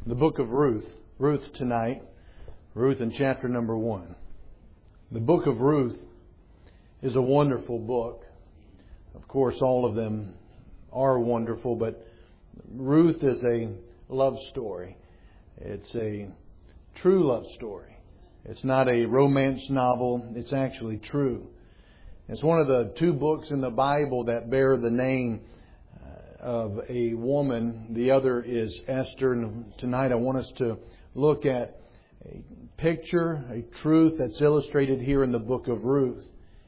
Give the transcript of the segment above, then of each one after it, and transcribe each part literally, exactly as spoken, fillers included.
the book of Ruth. Ruth tonight. Ruth in chapter number one. The book of Ruth is a wonderful book. Of course, all of them are wonderful, but Ruth is a love story. It's a true love story. It's not a romance novel. It's actually true. It's one of the two books in the Bible that bear the name of a woman. The other is Esther. And tonight I want us to look at a picture, a truth that's illustrated here in the book of Ruth.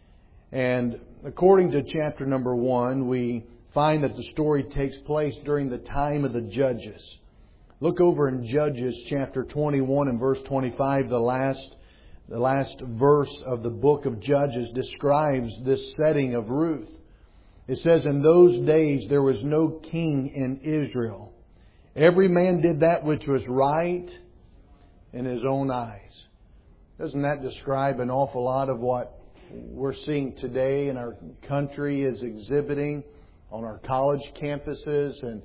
And according to chapter number one, we find that the story takes place during the time of the Judges. Look over in Judges chapter twenty-one and verse twenty-five. The last, the last verse of the book of Judges describes this setting of Ruth. It says, "In those days there was no king in Israel. Every man did that which was right in his own eyes." Doesn't that describe an awful lot of what we're seeing today in our country is exhibiting on our college campuses, and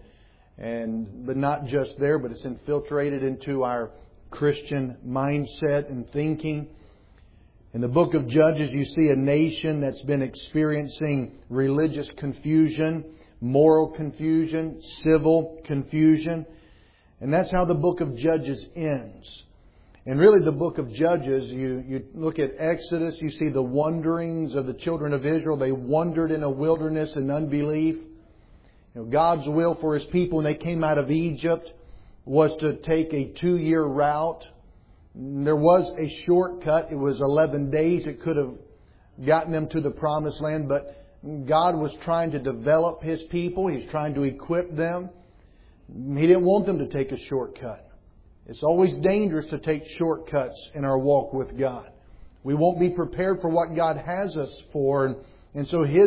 and but not just there, but it's infiltrated into our Christian mindset and thinking. In the book of Judges, you see a nation that's been experiencing religious confusion, moral confusion, civil confusion. And that's how the book of Judges ends. And really the book of Judges, you, you look at Exodus, you see the wanderings of the children of Israel. They wandered in a wilderness in unbelief. You know, God's will for His people when they came out of Egypt was to take a two-year route. There was a shortcut. It was eleven days. It could have gotten them to the promised land. But God was trying to develop His people. He's trying to equip them. He didn't want them to take a shortcut. It's always dangerous to take shortcuts in our walk with God. We won't be prepared for what God has us for. And so His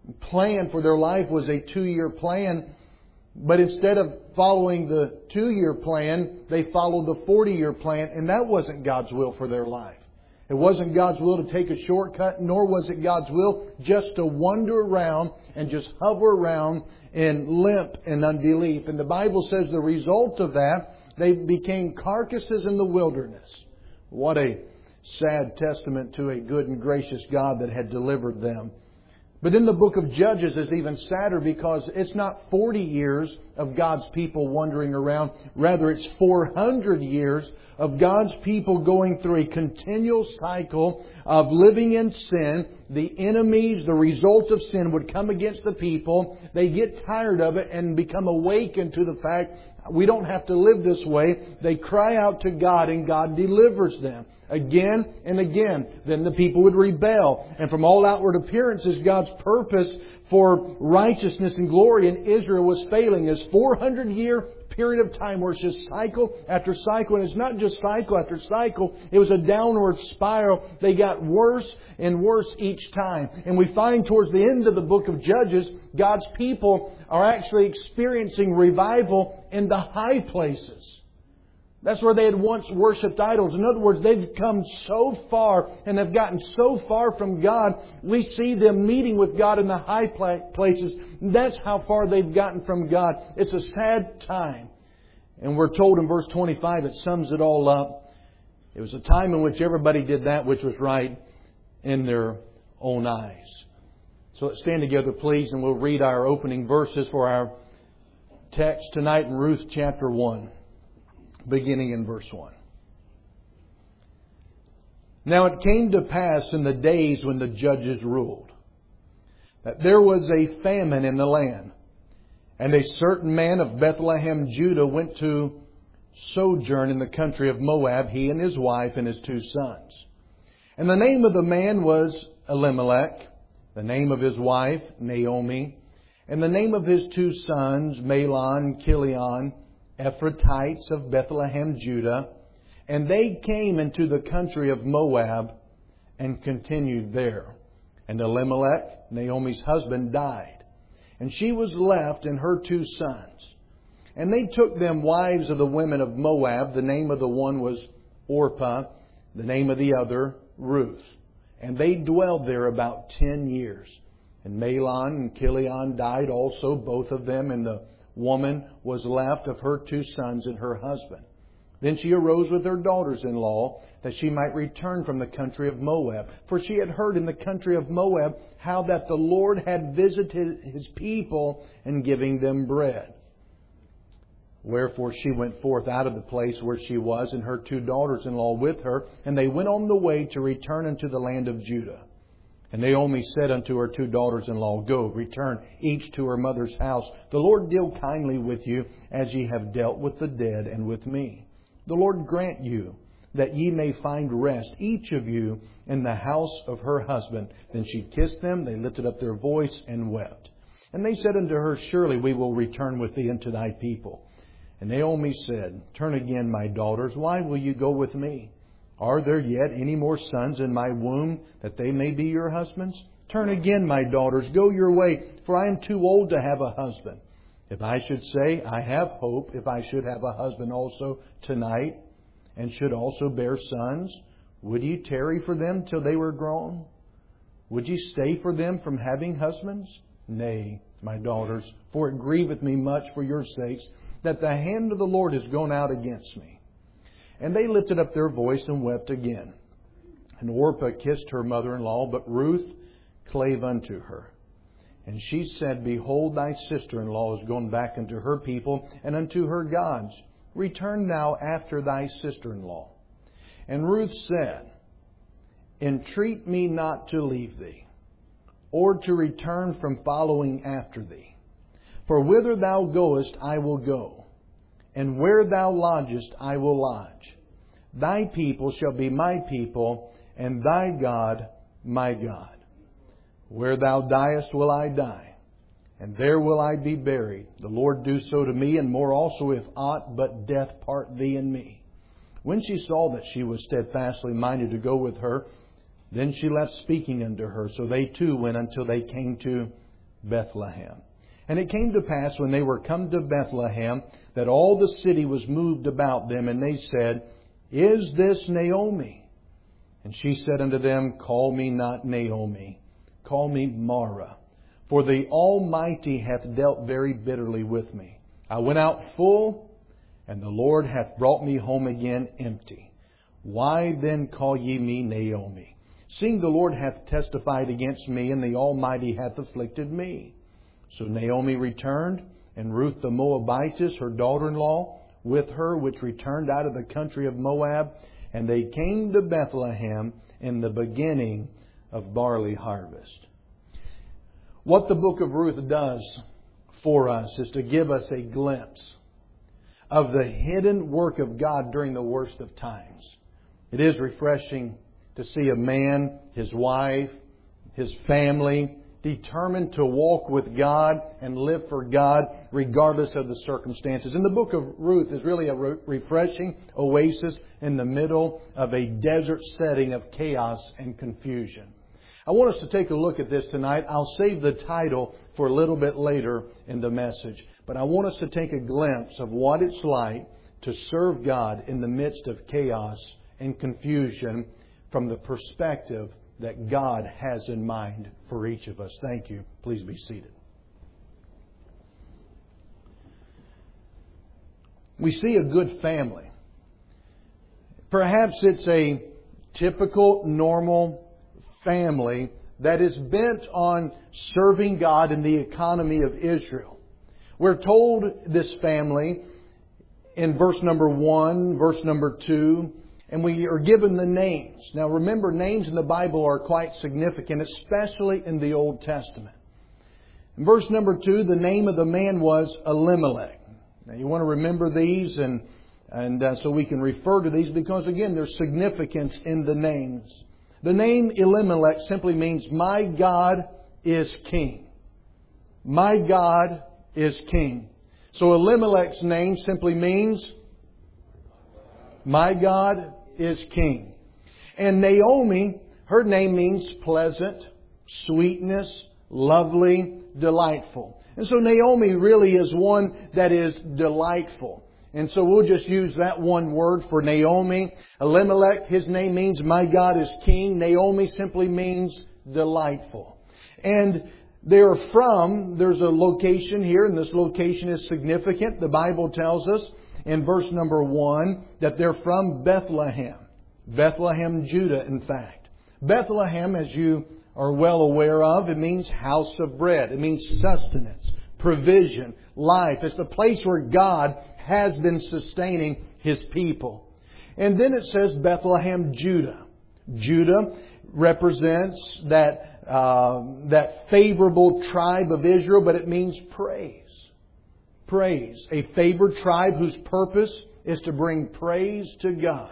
plan for their life was a two-year plan. But instead of following the two-year plan, they followed the forty-year plan, and that wasn't God's will for their life. It wasn't God's will to take a shortcut, nor was it God's will just to wander around and just hover around in limp and unbelief. And the Bible says the result of that, they became carcasses in the wilderness. What a sad testament to a good and gracious God that had delivered them. But then the book of Judges is even sadder because it's not forty years of God's people wandering around. Rather, it's four hundred years of God's people going through a continual cycle of living in sin. The enemies, the result of sin would come against the people. They get tired of it and become awakened to the fact we don't have to live this way. They cry out to God and God delivers them. Again and again. Then the people would rebel. And from all outward appearances, God's purpose for righteousness and glory in Israel was failing. This four hundred year period of time where it's just cycle after cycle. And it's not just cycle after cycle. It was a downward spiral. They got worse and worse each time. And we find towards the end of the book of Judges, God's people are actually experiencing revival in the high places. That's where they had once worshipped idols. In other words, they've come so far and have gotten so far from God. We see them meeting with God in the high places. That's how far they've gotten from God. It's a sad time. And we're told in verse twenty-five, it sums it all up. It was a time in which everybody did that which was right in their own eyes. So let's stand together, please, and we'll read our opening verses for our text tonight in Ruth chapter one. Beginning in verse one. "Now it came to pass in the days when the judges ruled, that there was a famine in the land. And a certain man of Bethlehem, Judah, went to sojourn in the country of Moab, he and his wife and his two sons. And the name of the man was Elimelech, the name of his wife, Naomi, and the name of his two sons, Mahlon and Chilion, Ephrathites of Bethlehem, Judah. And they came into the country of Moab and continued there. And Elimelech, Naomi's husband, died. And she was left and her two sons. And they took them wives of the women of Moab. The name of the one was Orpah, the name of the other Ruth. And they dwelled there about ten years. And Mahlon and Chilion died also, both of them, and the woman was left of her two sons and her husband. Then she arose with her daughters-in-law, that she might return from the country of Moab. For she had heard in the country of Moab how that the Lord had visited His people in giving them bread. Wherefore she went forth out of the place where she was, and her two daughters-in-law with her, and they went on the way to return unto the land of Judah. And Naomi said unto her two daughters-in-law, Go, return each to her mother's house. The Lord deal kindly with you, as ye have dealt with the dead and with me. The Lord grant you that ye may find rest, each of you, in the house of her husband. Then she kissed them, they lifted up their voice, and wept. And they said unto her, Surely we will return with thee unto thy people. And Naomi said, Turn again, my daughters, why will you go with me? Are there yet any more sons in my womb, that they may be your husbands? Turn again, my daughters, go your way, for I am too old to have a husband. If I should say, I have hope, if I should have a husband also tonight, and should also bear sons, would ye tarry for them till they were grown? Would ye stay for them from having husbands? Nay, my daughters, for it grieveth me much for your sakes, that the hand of the Lord is gone out against me. And they lifted up their voice and wept again. And Orpah kissed her mother-in-law, but Ruth clave unto her. And she said, Behold, thy sister-in-law is gone back unto her people and unto her gods. Return thou after thy sister-in-law. And Ruth said, Entreat me not to leave thee, or to return from following after thee. For whither thou goest, I will go, and where thou lodgest, I will lodge. Thy people shall be my people, and thy God my God. Where thou diest will I die, and there will I be buried. The Lord do so to me, and more also, if aught but death part thee and me. When she saw that she was steadfastly minded to go with her, then she left speaking unto her. So they too went until they came to Bethlehem. And it came to pass, when they were come to Bethlehem, that all the city was moved about them, and they said, Is this Naomi? And she said unto them, Call me not Naomi, call me Mara, for the Almighty hath dealt very bitterly with me. I went out full, and the Lord hath brought me home again empty. Why then call ye me Naomi, seeing the Lord hath testified against me, and the Almighty hath afflicted me? So Naomi returned, and Ruth the Moabitess, her daughter-in-law, with her, which returned out of the country of Moab, and they came to Bethlehem in the beginning of barley harvest. What the book of Ruth does for us is to give us a glimpse of the hidden work of God during the worst of times. It is refreshing to see a man, his wife, his family, determined to walk with God and live for God regardless of the circumstances. And the book of Ruth is really a re- refreshing oasis in the middle of a desert setting of chaos and confusion. I want us to take a look at this tonight. I'll save the title for a little bit later in the message. But I want us to take a glimpse of what it's like to serve God in the midst of chaos and confusion from the perspective that God has in mind for each of us. Thank you. Please be seated. We see a good family. Perhaps it's a typical, normal family that is bent on serving God in the economy of Israel. We're told this family in verse number one, verse number two, and we are given the names. Now remember, names in the Bible are quite significant, especially in the Old Testament. In verse number two, the name of the man was Elimelech. Now you want to remember these, and and uh, so we can refer to these because, again, there's significance in the names. The name Elimelech simply means, My God is King. My God is King. So Elimelech's name simply means, My God is King. And Naomi, her name means pleasant, sweetness, lovely, delightful. And so Naomi really is one that is delightful. And so we'll just use that one word for Naomi. Elimelech, his name means My God is King. Naomi simply means delightful. And They are from, there's a location here, and this location is significant. The Bible tells us in verse number one that they're from Bethlehem. Bethlehem, Judah, in fact. Bethlehem, as you are well aware of, it means house of bread. It means sustenance, provision, life. It's the place where God has been sustaining His people. And then it says Bethlehem, Judah. Judah represents that, uh, that favorable tribe of Israel, but it means praise. Praise. A favored tribe whose purpose is to bring praise to God.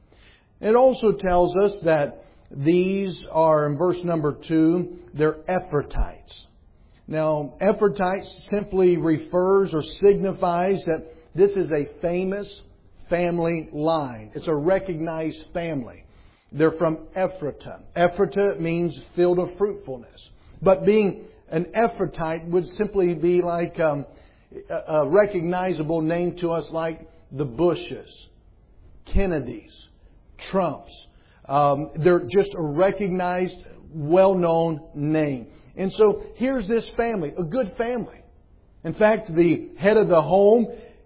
It also tells us that these are, in verse number two, they're Ephrathites. Now, Ephrathites simply refers or signifies that this is a famous family line. It's a recognized family. They're from Ephratah. Ephratah means field of fruitfulness. But being an Ephrathite would simply be like um, a recognizable name to us, like the Bushes, Kennedys, Trumps. Um, they're just a recognized, well-known name. And so here's this family, a good family. In fact, the head of the home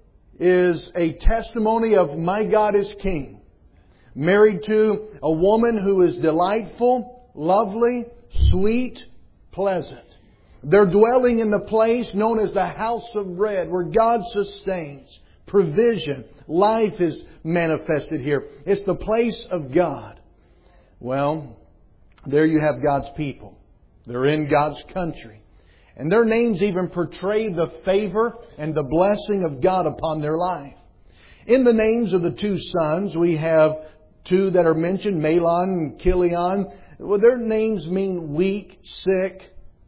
is a testimony of my God is King. Married to a woman who is delightful, lovely, sweet, pleasant. They're dwelling in the place known as the house of bread, where God sustains. Provision, life is manifested here. It's the place of God. Well, there you have God's people. They're in God's country. And their names even portray the favor and the blessing of God upon their life. In the names of the two sons, we have two that are mentioned, Mahlon and Chilion. Well, their names mean weak, sick,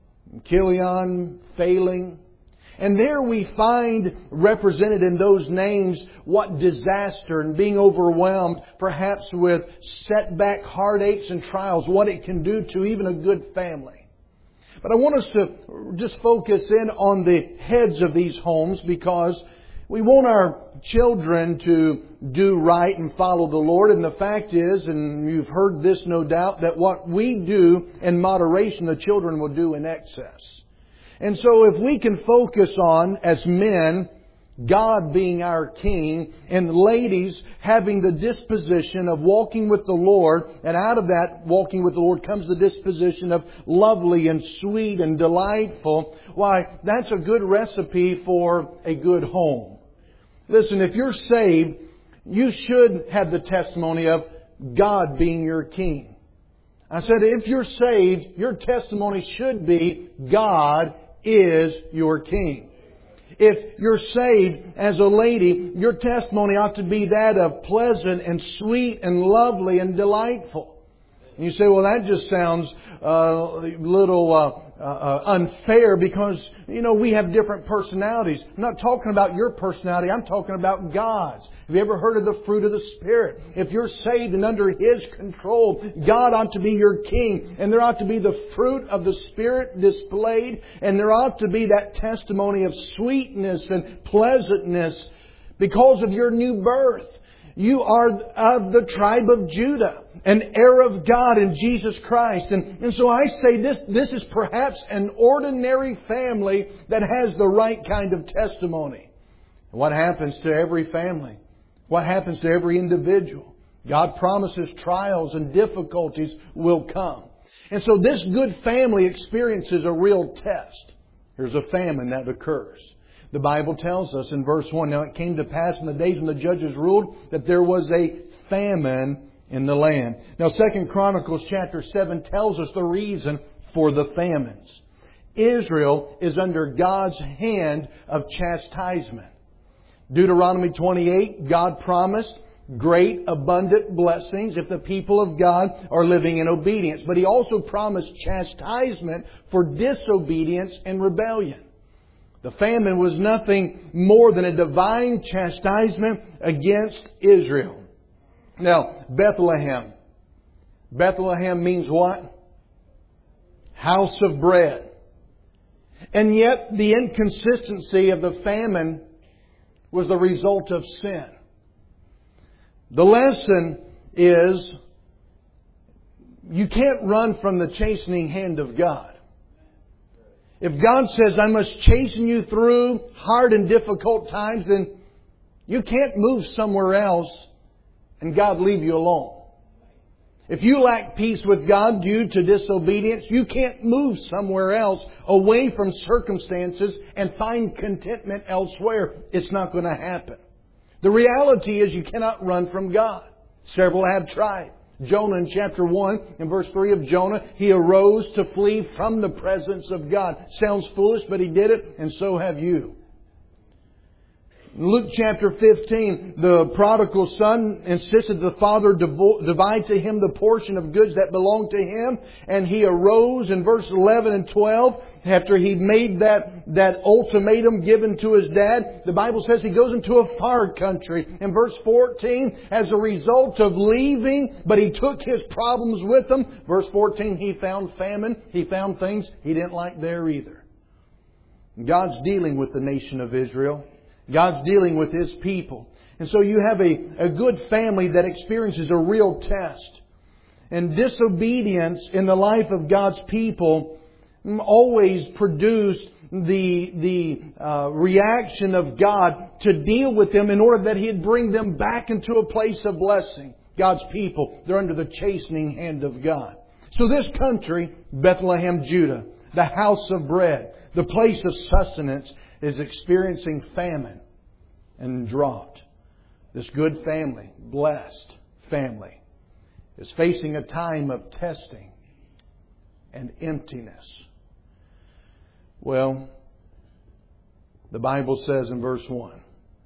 Chilion, failing. And there we find represented in those names what disaster and being overwhelmed, perhaps with setback, heartaches and trials, what it can do to even a good family. But I want us to just focus in on the heads of these homes, because we want our children to do right and follow the Lord. And the fact is, and you've heard this no doubt, that what we do in moderation, the children will do in excess. And so if we can focus on, as men, God being our King, and ladies having the disposition of walking with the Lord, and out of that walking with the Lord comes the disposition of lovely and sweet and delightful, why, that's a good recipe for a good home. Listen, if you're saved, you should have the testimony of God being your King. I said, if you're saved, your testimony should be God is your King. If you're saved as a lady, your testimony ought to be that of pleasant and sweet and lovely and delightful. And you say, well, that just sounds uh, a little uh, uh, unfair because, you know, we have different personalities. I'm not talking about your personality. I'm talking about God's. Have you ever heard of the fruit of the Spirit? If you're saved and under His control, God ought to be your King. And there ought to be the fruit of the Spirit displayed. And there ought to be that testimony of sweetness and pleasantness because of your new birth. You are of the tribe of Judah, an heir of God in Jesus Christ. And, and so I say this, this is perhaps an ordinary family that has the right kind of testimony. What happens to every family? What happens to every individual? God promises trials and difficulties will come. And so this good family experiences a real test. Here's a famine that occurs. The Bible tells us in verse one, now it came to pass in the days when the judges ruled that there was a famine in the land. Now Second Chronicles chapter seven tells us the reason for the famines. Israel is under God's hand of chastisement. Deuteronomy twenty-eight, God promised great abundant blessings if the people of God are living in obedience. But He also promised chastisement for disobedience and rebellion. The famine was nothing more than a divine chastisement against Israel. Now, Bethlehem. Bethlehem means what? House of bread. And yet, the inconsistency of the famine was the result of sin. The lesson is, you can't run from the chastening hand of God. If God says, I must chasten you through hard and difficult times, then you can't move somewhere else and God leave you alone. If you lack peace with God due to disobedience, you can't move somewhere else away from circumstances and find contentment elsewhere. It's not going to happen. The reality is you cannot run from God. Several have tried. Jonah in chapter one, in verse three of Jonah, he arose to flee from the presence of God. Sounds foolish, but he did it, and so have you. In Luke chapter fifteen, the prodigal son insisted the father divide to him the portion of goods that belonged to him. And he arose in verse eleven and twelve. After he made that, that ultimatum given to his dad, the Bible says he goes into a far country. In verse fourteen, as a result of leaving, but he took his problems with him. Verse fourteen, he found famine. He found things he didn't like there either. God's dealing with the nation of Israel. God's dealing with His people. And so you have a, a good family that experiences a real test. And disobedience in the life of God's people always produced the, the uh, reaction of God to deal with them in order that He'd bring them back into a place of blessing. God's people, they're under the chastening hand of God. So this country, Bethlehem, Judah, the house of bread, the place of sustenance, is experiencing famine and drought. This good family, blessed family, is facing a time of testing and emptiness. Well, the Bible says in verse one,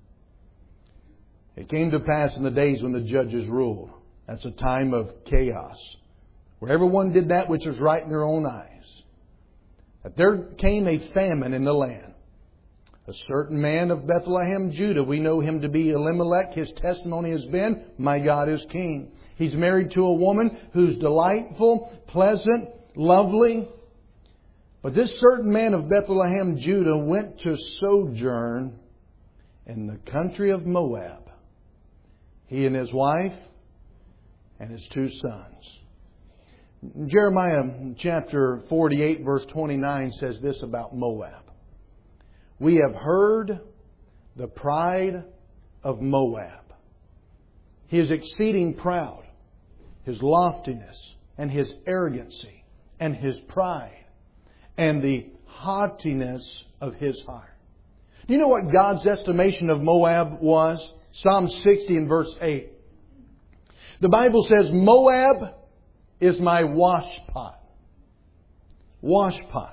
it came to pass in the days when the judges ruled. That's a time of chaos, where everyone did that which was right in their own eyes, that there came a famine in the land. A certain man of Bethlehem, Judah, we know him to be Elimelech. His testimony has been, my God is king. He's married to a woman who's delightful, pleasant, lovely. But this certain man of Bethlehem, Judah, went to sojourn in the country of Moab. He and his wife and his two sons. Jeremiah chapter forty-eight, verse twenty-nine says this about Moab. We have heard the pride of Moab. He is exceeding proud, his loftiness and his arrogancy and his pride and the haughtiness of his heart. Do you know what God's estimation of Moab was? Psalm sixty and verse eight. The Bible says, Moab is my washpot. Washpot.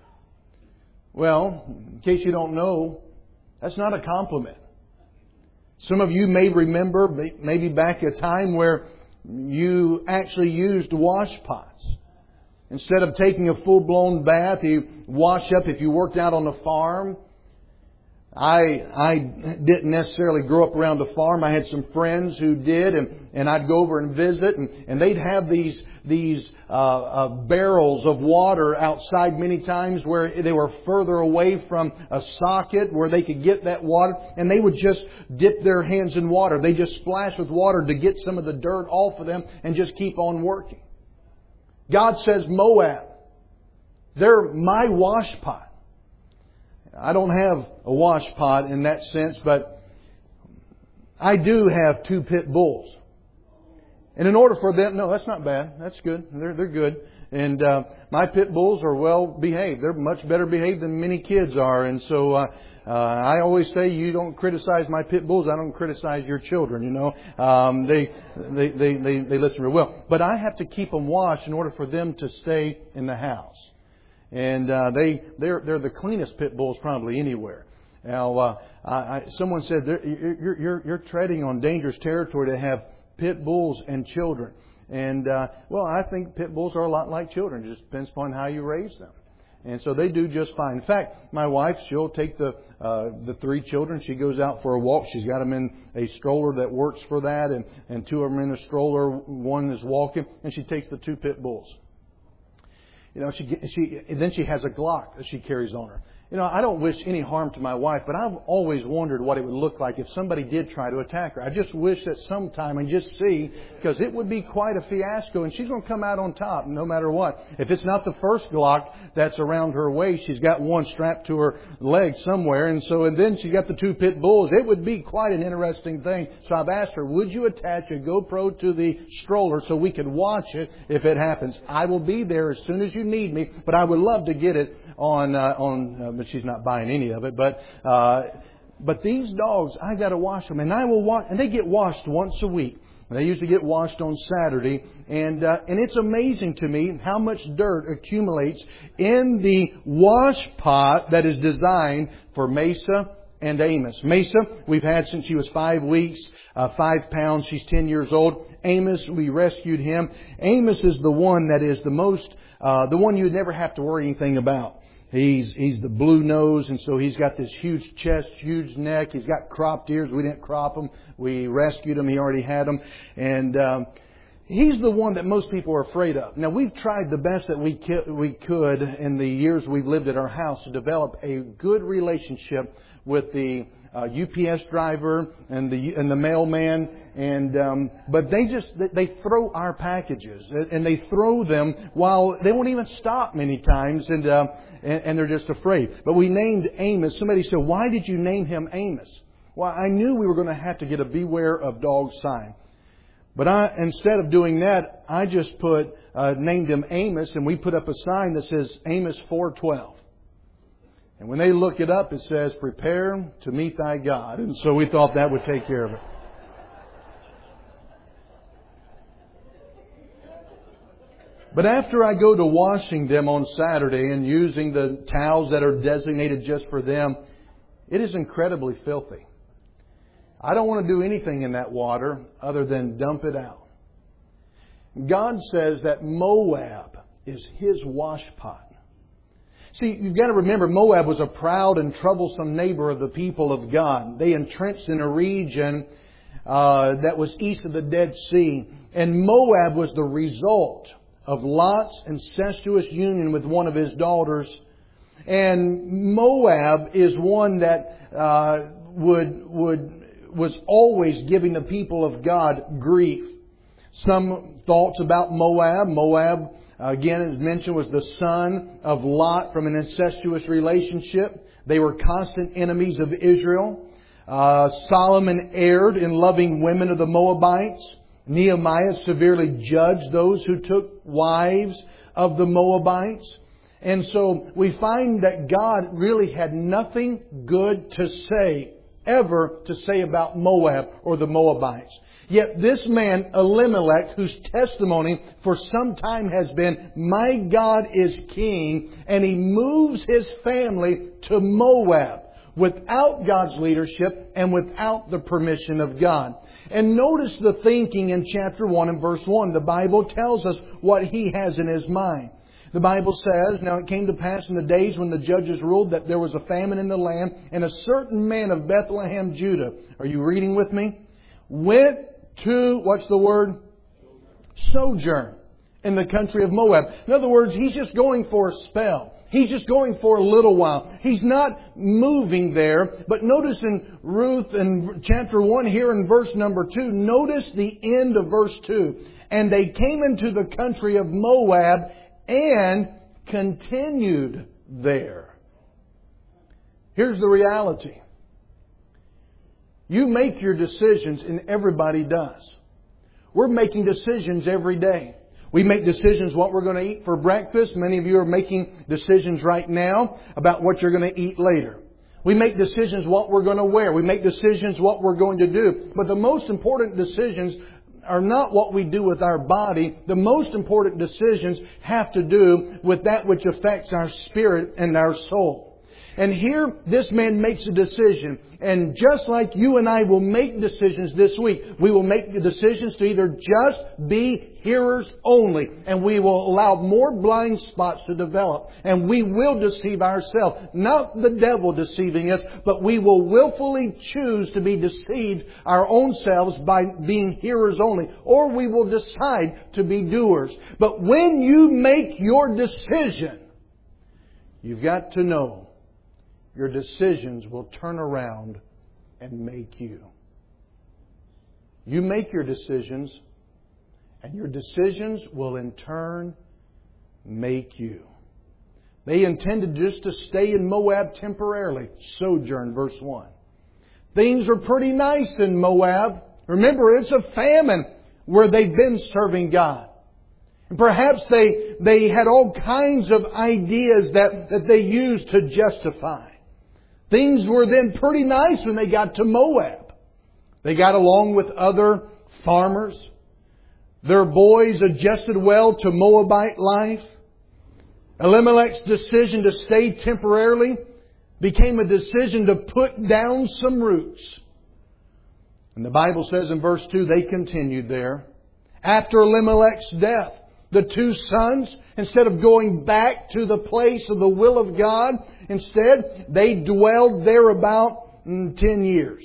Well, in case you don't know, that's not a compliment. Some of you may remember maybe back a time where you actually used washpots. Instead of taking a full-blown bath, you wash up if you worked out on a farm. I I didn't necessarily grow up around a farm. I had some friends who did, and, and I'd go over and visit, and, and they'd have these these uh, uh, barrels of water outside many times where they were further away from a socket where they could get that water, and they would just dip their hands in water. They just splash with water to get some of the dirt off of them and just keep on working. God says, Moab, they're my washpot. I don't have a washpot in that sense, but I do have two pit bulls. And in order for them, no, that's not bad. That's good. They're they're good. And uh, my pit bulls are well behaved. They're much better behaved than many kids are. And so uh, uh, I always say, you don't criticize my pit bulls, I don't criticize your children. You know, um, they, they they they they listen real well. But I have to keep them washed in order for them to stay in the house. And uh, they they're they're the cleanest pit bulls probably anywhere. Now, uh, I, I, someone said you're you're you're treading on dangerous territory to have pit bulls and children. And uh, well, I think pit bulls are a lot like children. It just depends upon how you raise them. And so they do just fine. In fact, my wife, she'll take the uh, the three children. She goes out for a walk. She's got them in a stroller that works for that, and and two of them in a stroller. One is walking, and she takes the two pit bulls. You know, she she then she has a Glock that she carries on her. You know, I don't wish any harm to my wife, but I've always wondered what it would look like if somebody did try to attack her. I just wish that sometime and just see, because it would be quite a fiasco, and she's going to come out on top no matter what. If it's not the first Glock that's around her waist, she's got one strapped to her leg somewhere, and so and then she's got the two pit bulls. It would be quite an interesting thing. So I've asked her, would you attach a GoPro to the stroller so we could watch it if it happens? I will be there as soon as you need me, but I would love to get it on uh, on. Uh, but she's not buying any of it. But uh, but these dogs, I got to wash them, and I will wash, and they get washed once a week. They usually get washed on Saturday, and uh, and it's amazing to me how much dirt accumulates in the wash pot that is designed for Mesa and Amos. Mesa, we've had since she was five weeks, uh, five pounds. She's ten years old. Amos, we rescued him. Amos is the one that is the most, uh, the one you would never have to worry anything about. He's he's the blue nose, and so he's got this huge chest, huge neck. He's got cropped ears. We didn't crop them. We rescued him. He already had them. And um, he's the one that most people are afraid of. Now, we've tried the best that we ki- we could in the years we've lived at our house to develop a good relationship with the uh, U P S driver and the and the mailman. And um, but they just they throw our packages, and they throw them while they won't even stop many times. And uh, And, and they're just afraid. But we named Amos. Somebody said, why did you name him Amos? Well, I knew we were going to have to get a beware of dog sign. But I, instead of doing that, I just put, uh, named him Amos, and we put up a sign that says Amos four twelve. And when they look it up, it says, prepare to meet thy God. And so we thought that would take care of it. But after I go to washing them on Saturday and using the towels that are designated just for them, it is incredibly filthy. I don't want to do anything in that water other than dump it out. God says that Moab is His wash pot. See, you've got to remember, Moab was a proud and troublesome neighbor of the people of God. They entrenched in a region uh, that was east of the Dead Sea. And Moab was the result of Lot's incestuous union with one of his daughters. And Moab is one that uh, would would was always giving the people of God grief. Some thoughts about Moab. Moab, again, as mentioned, was the son of Lot from an incestuous relationship. They were constant enemies of Israel. Uh, Solomon erred in loving women of the Moabites. Nehemiah severely judged those who took wives of the Moabites. And so we find that God really had nothing good to say, ever to say about Moab or the Moabites. Yet this man, Elimelech, whose testimony for some time has been, my God is king, and he moves his family to Moab without God's leadership and without the permission of God. And notice the thinking in chapter one and verse one. The Bible tells us what he has in his mind. The Bible says, now it came to pass in the days when the judges ruled that there was a famine in the land, and a certain man of Bethlehem, Judah, are you reading with me? Went to, what's the word? Sojourn in the country of Moab. In other words, he's just going for a spell. He's just going for a little while. He's not moving there. But notice in Ruth in chapter one here in verse number two, notice the end of verse two. And they came into the country of Moab and continued there. Here's the reality. You make your decisions, and everybody does. We're making decisions every day. We make decisions what we're going to eat for breakfast. Many of you are making decisions right now about what you're going to eat later. We make decisions what we're going to wear. We make decisions what we're going to do. But the most important decisions are not what we do with our body. The most important decisions have to do with that which affects our spirit and our soul. And here, this man makes a decision. And just like you and I will make decisions this week, we will make the decisions to either just be hearers only. And we will allow more blind spots to develop. And we will deceive ourselves. Not the devil deceiving us, but we will willfully choose to be deceived our own selves by being hearers only. Or we will decide to be doers. But when you make your decision, you've got to know your decisions will turn around and make you. You make your decisions, and your decisions will in turn make you. They intended just to stay in Moab temporarily. Sojourn, verse one. Things were pretty nice in Moab. Remember, it's a famine where they've been serving God. And perhaps they, they had all kinds of ideas that, that they used to justify. Things were then pretty nice when they got to Moab. They got along with other farmers. Their boys adjusted well to Moabite life. Elimelech's decision to stay temporarily became a decision to put down some roots. And the Bible says in verse two, they continued there. After Elimelech's death, the two sons, instead of going back to the place of the will of God, instead they dwelled there about ten years.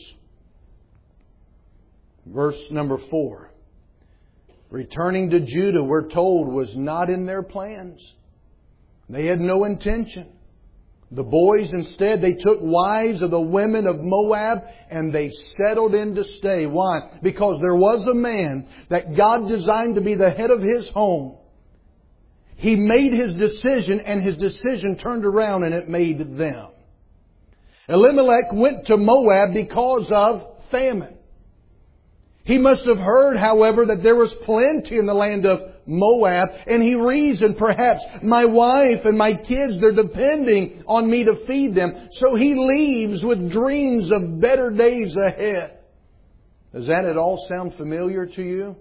Verse number four. Returning to Judah, we're told, was not in their plans. They had no intention. The boys, instead, they took wives of the women of Moab and they settled in to stay. Why? Because there was a man that God designed to be the head of his home. He made his decision and his decision turned around and it made them. Elimelech went to Moab because of famine. He must have heard, however, that there was plenty in the land of Moab, and he reasoned, perhaps, my wife and my kids, they're depending on me to feed them. So he leaves with dreams of better days ahead. Does that at all sound familiar to you?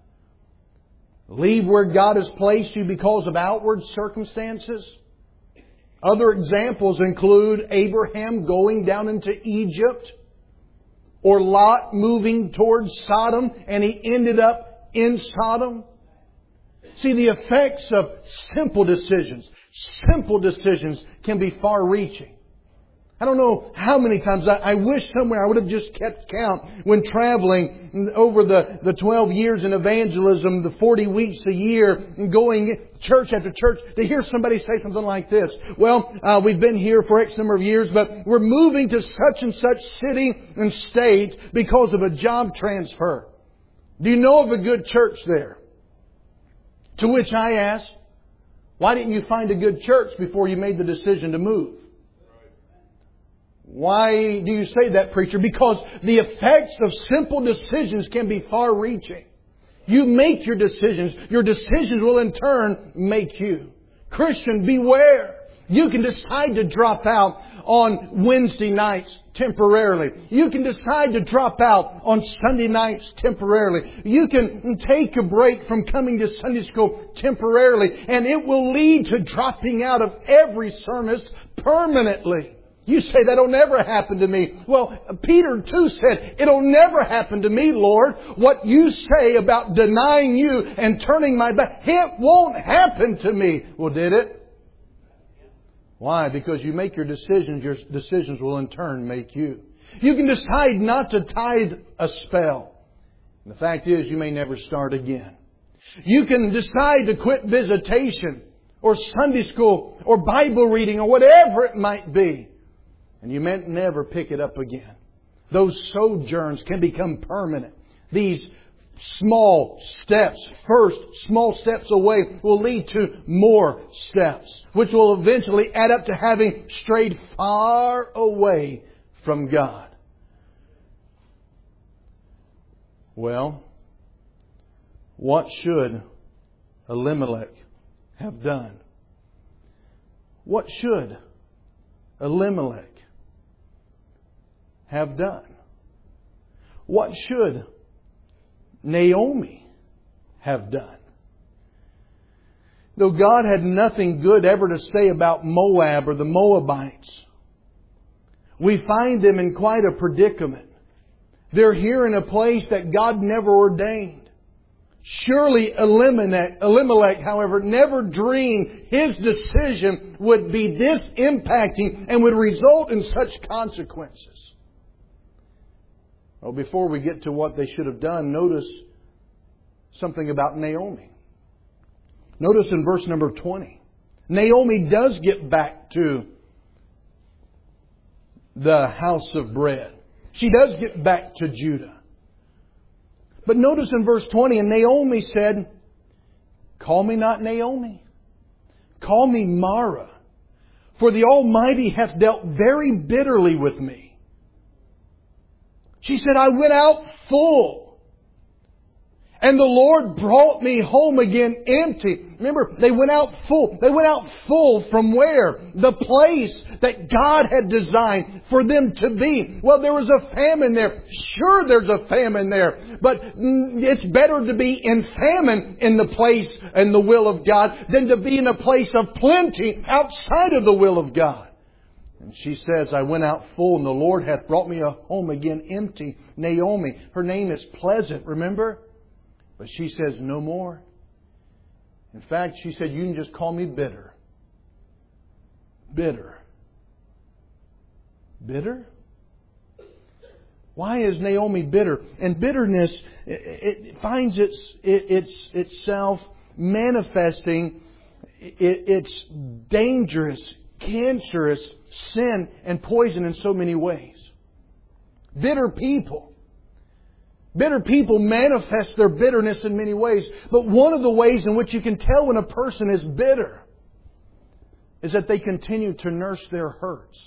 Leave where God has placed you because of outward circumstances? Other examples include Abraham going down into Egypt, or Lot moving towards Sodom and he ended up in Sodom. See, the effects of simple decisions, simple decisions can be far-reaching. I don't know how many times I, I wish somewhere I would have just kept count when traveling over the, the twelve years in evangelism, the forty weeks a year, and going church after church, to hear somebody say something like this. Well, uh, we've been here for X number of years, but we're moving to such and such city and state because of a job transfer. Do you know of a good church there? To which I ask, why didn't you find a good church before you made the decision to move? Why do you say that, preacher? Because the effects of simple decisions can be far-reaching. You make your decisions. Your decisions will in turn make you. Christian, beware. You can decide to drop out on Wednesday nights temporarily. You can decide to drop out on Sunday nights temporarily. You can take a break from coming to Sunday school temporarily, and it will lead to dropping out of every service permanently. You say, that'll never happen to me. Well, Peter too said, it'll never happen to me, Lord. What you say about denying you and turning my back, it won't happen to me. Well, did it? Why? Because you make your decisions, your decisions will in turn make you. You can decide not to tithe a spell. And the fact is, you may never start again. You can decide to quit visitation or Sunday school or Bible reading or whatever it might be. And you may never pick it up again. Those sojourns can become permanent. These small steps, first small steps away, will lead to more steps, which will eventually add up to having strayed far away from God. Well, what should Elimelech have done? What should Elimelech have done? What should Naomi have done? Though God had nothing good ever to say about Moab or the Moabites, we find them in quite a predicament. They're here in a place that God never ordained. Surely Elimelech, Elimelech, however, never dreamed his decision would be this impacting and would result in such consequences. Well, before we get to what they should have done, notice something about Naomi. Notice in verse number twenty. Naomi does get back to the house of bread. She does get back to Judah. But notice in verse twenty, and Naomi said, "Call me not Naomi. Call me Mara. For the Almighty hath dealt very bitterly with me." She said, "I went out full. And the Lord brought me home again empty." Remember, they went out full. They went out full from where? The place that God had designed for them to be. Well, there was a famine there. Sure, there's a famine there. But it's better to be in famine in the place and the will of God than to be in a place of plenty outside of the will of God. And she says, "I went out full, and the Lord hath brought me home again empty." Naomi, her name is pleasant, remember? But she says, "No more." In fact, she said, "You can just call me bitter." Bitter. Bitter? Why is Naomi bitter? And bitterness, it finds its, its, itself manifesting its dangerous, cancerous sin and poison in so many ways. Bitter people. Bitter people manifest their bitterness in many ways. But one of the ways in which you can tell when a person is bitter is that they continue to nurse their hurts.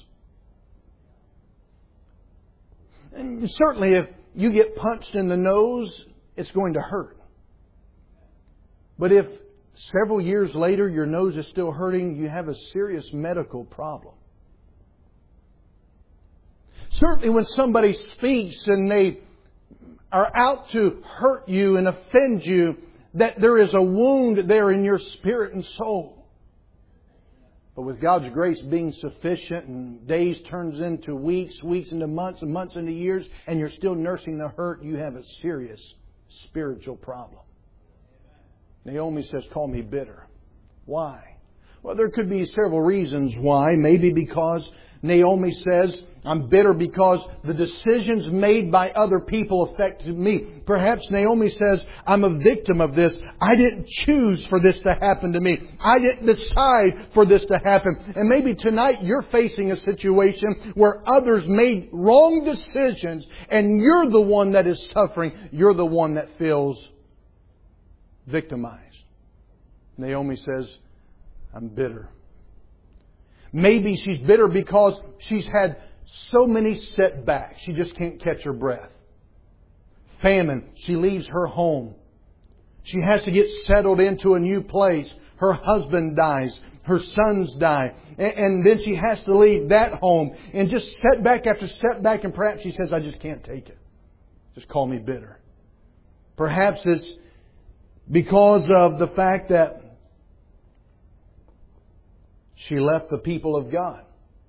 And certainly if you get punched in the nose, it's going to hurt. But if several years later your nose is still hurting, you have a serious medical problem. Certainly when somebody speaks and they are out to hurt you and offend you, that there is a wound there in your spirit and soul. But with God's grace being sufficient, and days turns into weeks, weeks into months, and months into years, and you're still nursing the hurt, you have a serious spiritual problem. Naomi says, "Call me bitter." Why? Well, there could be several reasons why. Maybe because Naomi says, "I'm bitter because the decisions made by other people affected me." Perhaps Naomi says, "I'm a victim of this. I didn't choose for this to happen to me. I didn't decide for this to happen." And maybe tonight you're facing a situation where others made wrong decisions and you're the one that is suffering. You're the one that feels victimized. Naomi says, "I'm bitter." Maybe she's bitter because she's had so many setbacks. She just can't catch her breath. Famine. She leaves her home. She has to get settled into a new place. Her husband dies. Her sons die. And, and then she has to leave that home. And just setback after setback. And perhaps she says, "I just can't take it. Just call me bitter." Perhaps it's because of the fact that she left the people of God.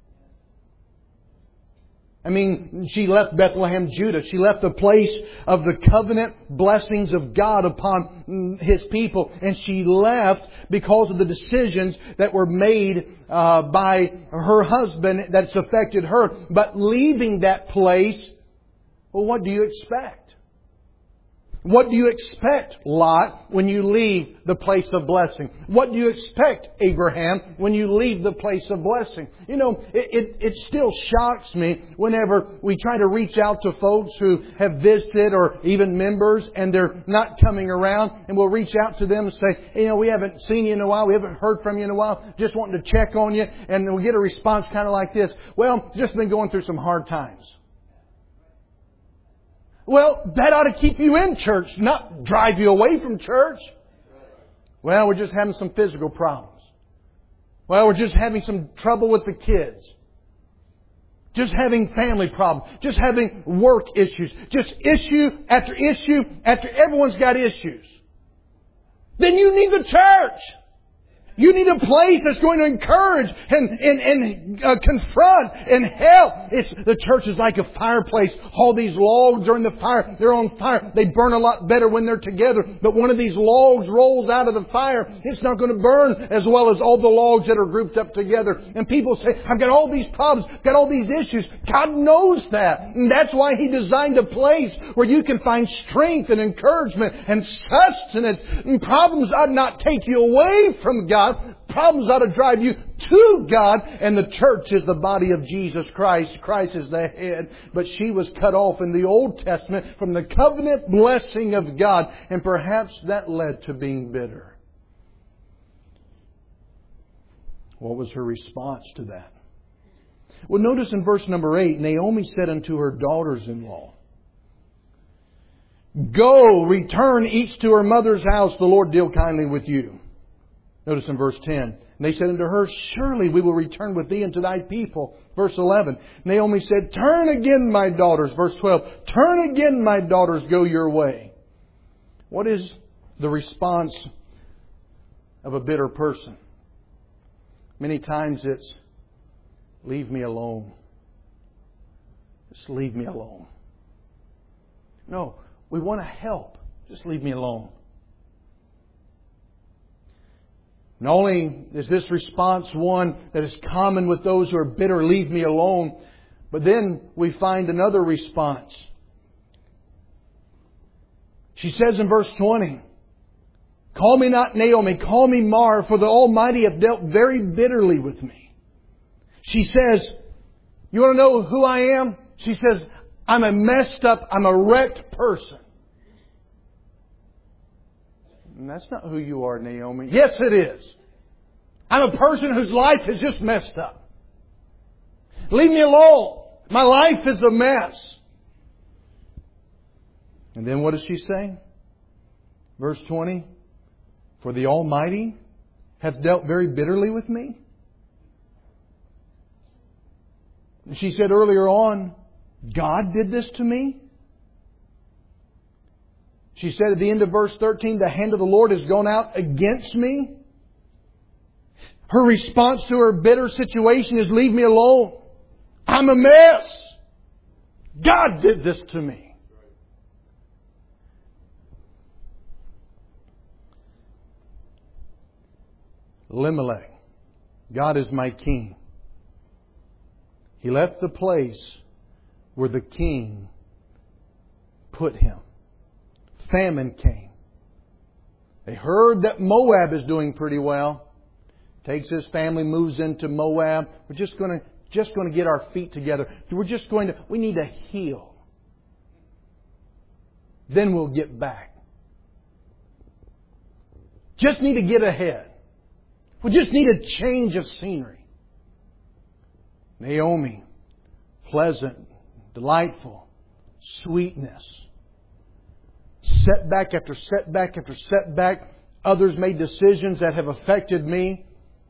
I mean, she left Bethlehem, Judah. She left the place of the covenant blessings of God upon His people. And she left because of the decisions that were made uh, by her husband that's affected her. But leaving that place, well, what do you expect? What do you expect, Lot, when you leave the place of blessing? What do you expect, Abraham, when you leave the place of blessing? You know, it, it, it still shocks me whenever we try to reach out to folks who have visited or even members and they're not coming around, and we'll reach out to them and say, "You know, we haven't seen you in a while. We haven't heard from you in a while. Just wanting to check on you." And we get a response kind of like this: "Well, just been going through some hard times." Well, that ought to keep you in church, not drive you away from church. Well, we're just having some physical problems. Well, we're just having some trouble with the kids. Just having family problems. Just having work issues. Just issue after issue after everyone's got issues. Then you need the church. You need a place that's going to encourage and, and, and uh, confront and help. It's, the church is like a fireplace. All these logs are in the fire. They're on fire. They burn a lot better when they're together. But one of these logs rolls out of the fire. It's not going to burn as well as all the logs that are grouped up together. And people say, "I've got all these problems. I've got all these issues." God knows that. And that's why He designed a place where you can find strength and encouragement and sustenance. And problems ought not take you away from God. Problems ought to drive you to God, and the church is the body of Jesus Christ. Christ is the head. But she was cut off in the Old Testament from the covenant blessing of God, and perhaps that led to being bitter. What was her response to that? Well, notice in verse number eight, Naomi said unto her daughters-in-law, Go, return each to her mother's house, the Lord deal kindly with you. Notice in verse ten, And they said unto her, Surely we will return with thee unto thy people. Verse eleven, Naomi said, Turn again, my daughters. Verse twelve, Turn again, my daughters, go your way. What is the response of a bitter person? Many times it's, leave me alone. Just leave me alone. No, we want to help. Just leave me alone. Not only is this response one that is common with those who are bitter, leave me alone, but then we find another response. She says in verse twenty, Call me not Naomi, call me Mara, for the Almighty hath dealt very bitterly with me. She says, you want to know who I am? She says, I'm a messed up, I'm a wrecked person. And that's not who you are, Naomi. Yes, it is. I'm a person whose life is just messed up. Leave me alone. My life is a mess. And then what does she say? Verse twenty. For the Almighty hath dealt very bitterly with me. And she said earlier on, God did this to me. She said at the end of verse thirteen, the hand of the Lord has gone out against me. Her response to her bitter situation is, leave me alone. I'm a mess. God did this to me. Elimelech, God is my king. He left the place where the king put him. Famine came. They heard that Moab is doing pretty well. Takes his family, moves into Moab. We're just going to just going to get our feet together. We're just going to, we need to heal. Then we'll get back. Just need to get ahead. We just need a change of scenery. Naomi, pleasant, delightful, sweetness. Setback after setback after setback. Others made decisions that have affected me.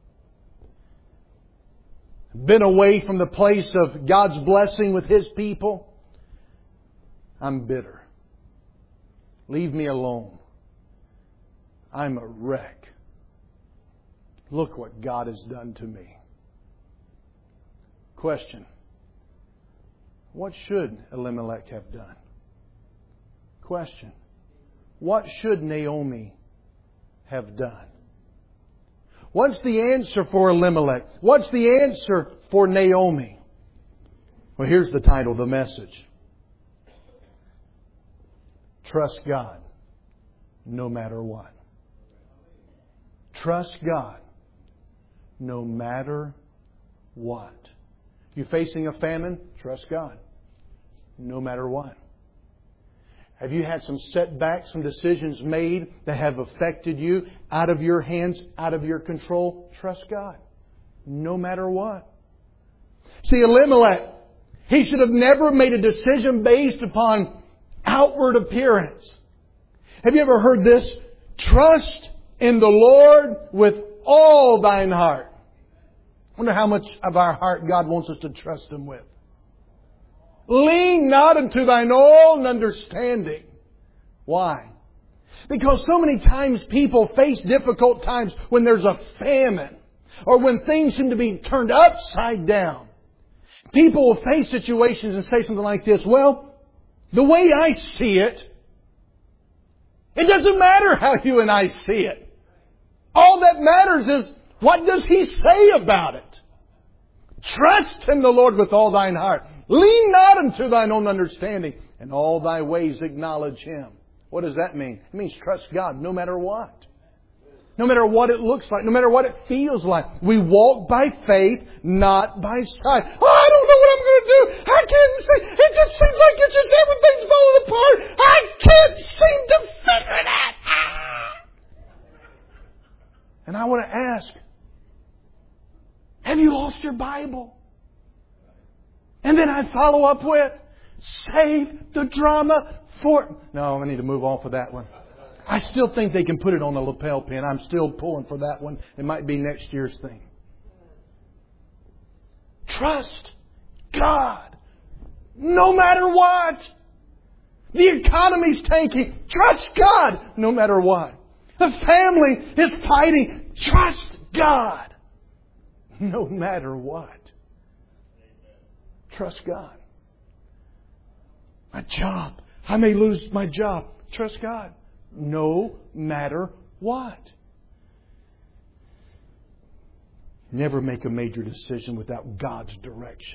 Been away from the place of God's blessing with His people. I'm bitter. Leave me alone. I'm a wreck. Look what God has done to me. Question. What should Elimelech have done? Question. What should Naomi have done? What's the answer for Elimelech? What's the answer for Naomi? Well, here's the title of the message. Trust God no matter what. Trust God no matter what. You facing a famine? Trust God no matter what. Have you had some setbacks, some decisions made that have affected you out of your hands, out of your control? Trust God no matter what. See, Elimelech, he should have never made a decision based upon outward appearance. Have you ever heard this? Trust in the Lord with all thine heart. I wonder how much of our heart God wants us to trust Him with. Lean not unto thine own understanding. Why? Because so many times people face difficult times when there's a famine or when things seem to be turned upside down. People will face situations and say something like this, well, the way I see it, it doesn't matter how you and I see it. All that matters is, what does He say about it? Trust in the Lord with all thine heart. Lean not unto thine own understanding. In all thy ways acknowledge Him. What does that mean? It means trust God no matter what. No matter what it looks like, no matter what it feels like. We walk by faith, not by sight. Oh, I don't know what I'm going to do. I can't see. It just seems like it's just everything's falling apart. I can't seem to figure it out. Ah. And I want to ask, have you lost your Bible? And then I follow up with, save the drama for... No, I need to move off of that one. I still think they can put it on the lapel pin. I'm still pulling for that one. It might be next year's thing. Trust God. No matter what. The economy's tanking. Trust God. No matter what. The family is fighting. Trust God. No matter what. Trust God. My job. I may lose my job. Trust God. No matter what. Never make a major decision without God's direction.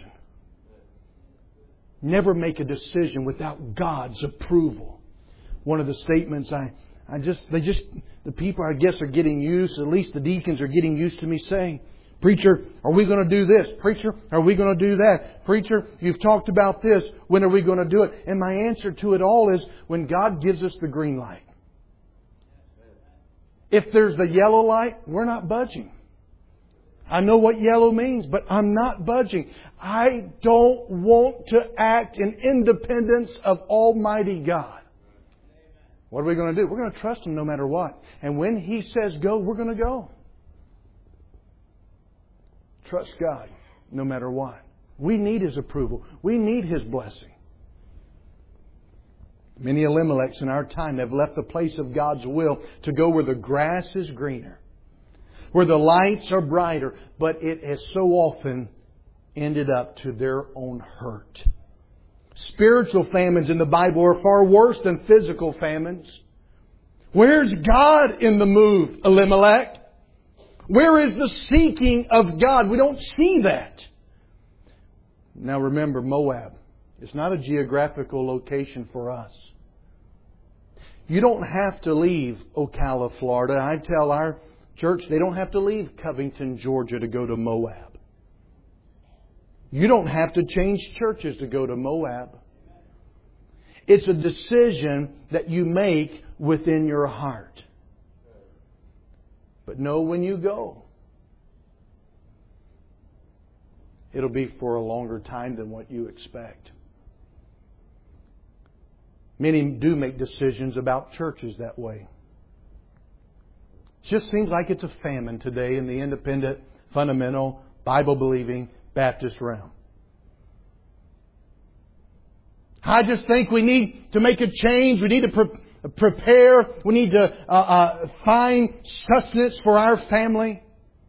Never make a decision without God's approval. One of the statements I, I just, they just, the people I guess are getting used, at least the deacons are getting used to me saying, Preacher, are we going to do this? Preacher, are we going to do that? Preacher, you've talked about this. When are we going to do it? And my answer to it all is when God gives us the green light. If there's the yellow light, we're not budging. I know what yellow means, but I'm not budging. I don't want to act in independence of Almighty God. What are we going to do? We're going to trust Him no matter what. And when He says go, we're going to go. Trust God no matter what. We need His approval. We need His blessing. Many Elimelechs in our time have left the place of God's will to go where the grass is greener, where the lights are brighter, but it has so often ended up to their own hurt. Spiritual famines in the Bible are far worse than physical famines. Where's God in the move, Elimelech? Where is the seeking of God? We don't see that. Now remember, Moab is not a geographical location for us. You don't have to leave Ocala, Florida. I tell our church they don't have to leave Covington, Georgia to go to Moab. You don't have to change churches to go to Moab. It's a decision that you make within your heart. But know when you go, it'll be for a longer time than what you expect. Many do make decisions about churches that way. It just seems like it's a famine today in the independent, fundamental, Bible-believing Baptist realm. I just think we need to make a change. We need to pre- prepare. We need to uh, uh, find sustenance for our family.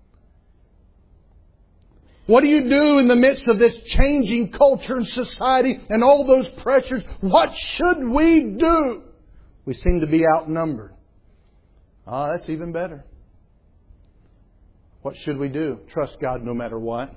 What do you do in the midst of this changing culture and society and all those pressures? What should we do? We seem to be outnumbered. Ah, that's even better. What should we do? Trust God no matter what.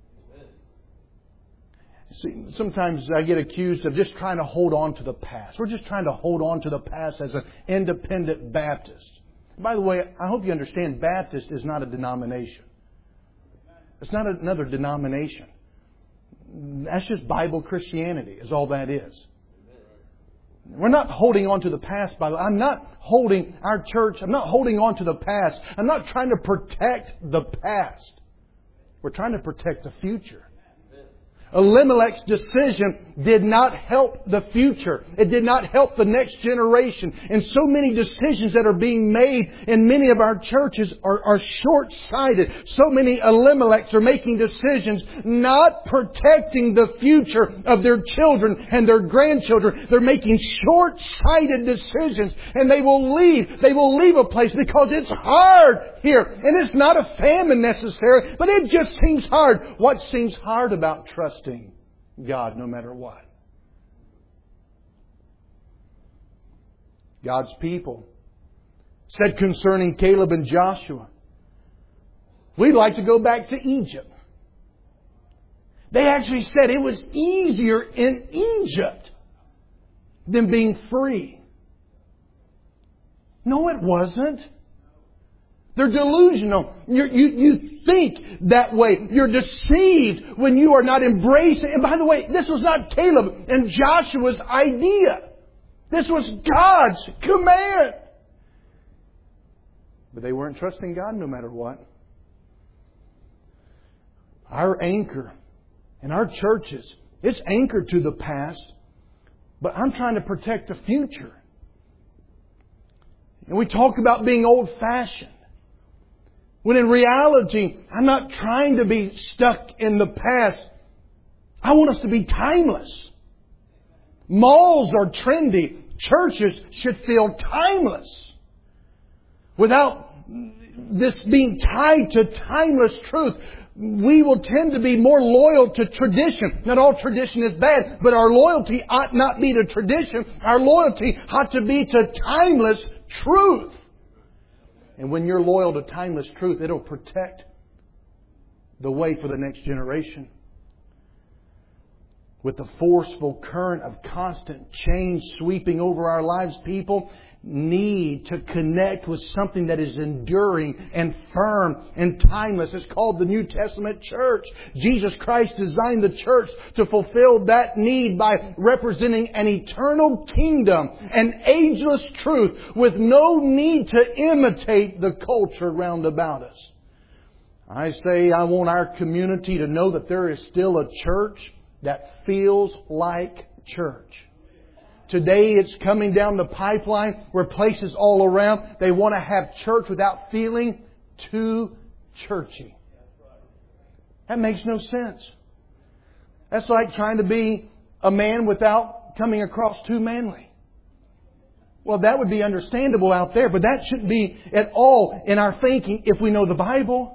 See, sometimes I get accused of just trying to hold on to the past. We're just trying to hold on to the past as an independent Baptist. By the way, I hope you understand Baptist is not a denomination. It's not another denomination. That's just Bible Christianity is all that is. We're not holding on to the past. By the way. I'm not holding our church. I'm not holding on to the past. I'm not trying to protect the past. We're trying to protect the future. Elimelech's decision did not help the future. It did not help the next generation. And so many decisions that are being made in many of our churches are, are short-sighted. So many Elimelechs are making decisions not protecting the future of their children and their grandchildren. They're making short-sighted decisions. And they will leave. They will leave a place because it's hard here. And it's not a famine necessarily, but it just seems hard. What seems hard about trust? God no matter what. God's people said concerning Caleb and Joshua, we'd like to go back to Egypt. They actually said it was easier in Egypt than being free. No, it wasn't. They're delusional. You're, you you think that way. You're deceived when you are not embracing. And by the way, this was not Caleb and Joshua's idea. This was God's command. But they weren't trusting God no matter what. Our anchor in our churches, it's anchored to the past. But I'm trying to protect the future. And we talk about being old-fashioned. When in reality, I'm not trying to be stuck in the past. I want us to be timeless. Malls are trendy. Churches should feel timeless. Without this being tied to timeless truth, we will tend to be more loyal to tradition. Not all tradition is bad, but our loyalty ought not be to tradition. Our loyalty ought to be to timeless truth. And when you're loyal to timeless truth, it'll protect the way for the next generation. With the forceful current of constant change sweeping over our lives, people need to connect with something that is enduring and firm and timeless. It's called the New Testament church. Jesus Christ designed the church to fulfill that need by representing an eternal kingdom, an ageless truth with no need to imitate the culture round about us. I say I want our community to know that there is still a church that feels like church. Today it's coming down the pipeline where places all around, they want to have church without feeling too churchy. That makes no sense. That's like trying to be a man without coming across too manly. Well, that would be understandable out there, but that shouldn't be at all in our thinking if we know the Bible.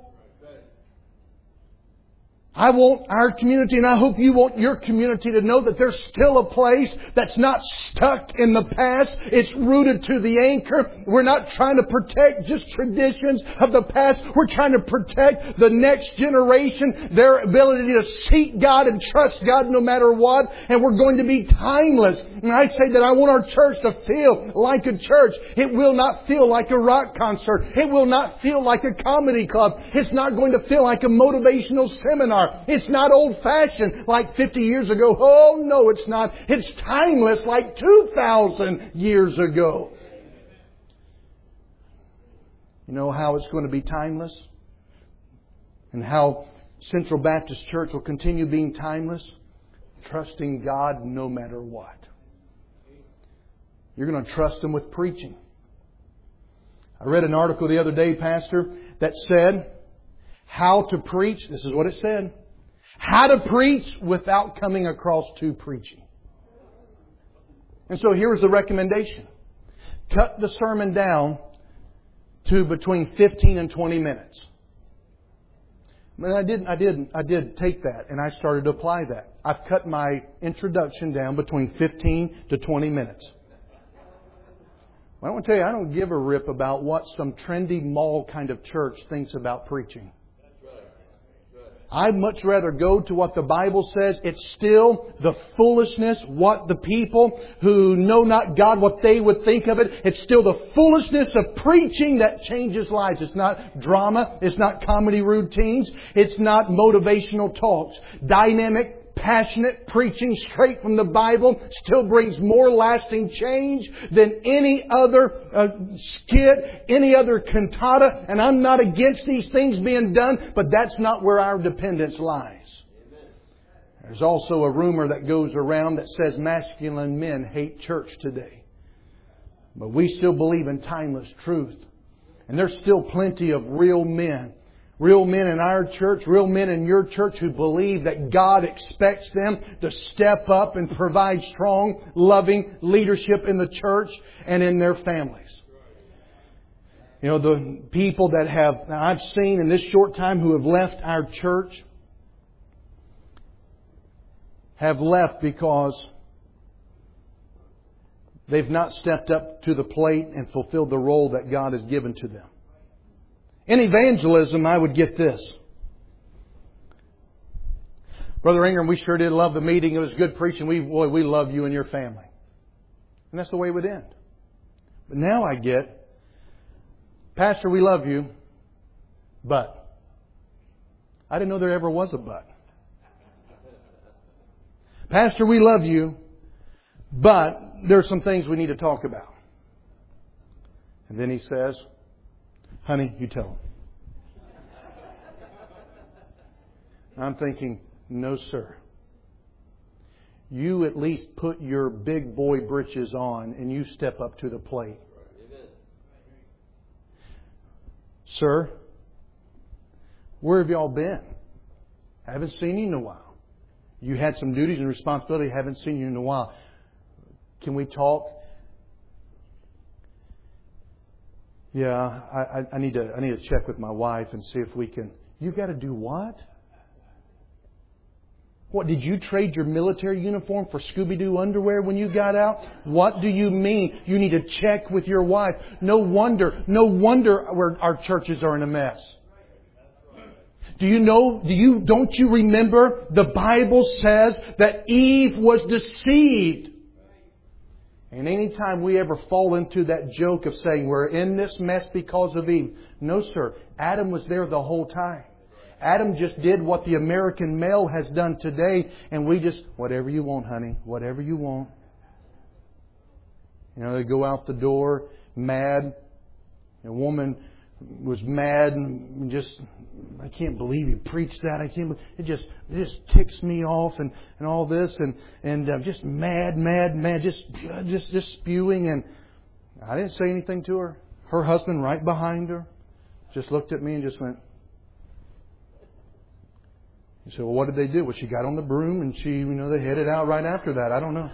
I want our community, and I hope you want your community to know that there's still a place that's not stuck in the past. It's rooted to the anchor. We're not trying to protect just traditions of the past. We're trying to protect the next generation, their ability to seek God and trust God no matter what. And we're going to be timeless. And I say that I want our church to feel like a church. It will not feel like a rock concert. It will not feel like a comedy club. It's not going to feel like a motivational seminar. It's not old-fashioned like fifty years ago. Oh, no, it's not. It's timeless like two thousand years ago. You know how it's going to be timeless? And how Central Baptist Church will continue being timeless? Trusting God no matter what. You're going to trust Him with preaching. I read an article the other day, Pastor, that said how to preach. This is what it said. How to preach without coming across too preachy. And so here's the recommendation. Cut the sermon down to between fifteen and twenty minutes. But I did, I did, I did take that and I started to apply that. I've cut my introduction down between fifteen to twenty minutes. Well, I want to tell you, I don't give a rip about what some trendy mall kind of church thinks about preaching. I'd much rather go to what the Bible says. It's still the foolishness, what the people who know not God, what they would think of it. It's still the foolishness of preaching that changes lives. It's not drama. It's not comedy routines. It's not motivational talks. Dynamic, passionate preaching straight from the Bible still brings more lasting change than any other uh, skit, any other cantata. And I'm not against these things being done, but that's not where our dependence lies. Amen. There's also a rumor that goes around that says masculine men hate church today. But we still believe in timeless truth. And there's still plenty of real men. Real men in our church, real men in your church who believe that God expects them to step up and provide strong, loving leadership in the church and in their families. You know, the people that have, now I've seen in this short time who have left our church have left because they've not stepped up to the plate and fulfilled the role that God has given to them. In evangelism, I would get this. Brother Ingram, we sure did love the meeting. It was good preaching. We, boy, we love you and your family. And that's the way it would end. But now I get, Pastor, we love you. But. I didn't know there ever was a but. Pastor, we love you, but there's some things we need to talk about. And then he says, honey, you tell him. I'm thinking, no, sir. You at least put your big boy britches on and you step up to the plate. Sir, where have y'all been? I haven't seen you in a while. You had some duties and responsibility. I haven't seen you in a while. Can we talk? Yeah, I, I need to I need to check with my wife and see if we can. You've got to do what? What, did you trade your military uniform for Scooby-Doo underwear when you got out? What do you mean? You need to check with your wife. No wonder, no wonder our churches are in a mess. Do you know, do you, don't you remember the Bible says that Eve was deceived? And any time we ever fall into that joke of saying we're in this mess because of Eve. No, sir. Adam was there the whole time. Adam just did what the American male has done today, and we just, whatever you want, honey, whatever you want. You know, they go out the door mad. A woman was mad and just, I can't believe you preached that. I can't. It just, it just ticks me off and, and all this and and uh, just mad, mad, mad, just just just spewing. And I didn't say anything to her. Her husband, right behind her, just looked at me and just went. He said, "Well, what did they do?" Well, she got on the broom and she, you know, they headed out right after that. I don't know.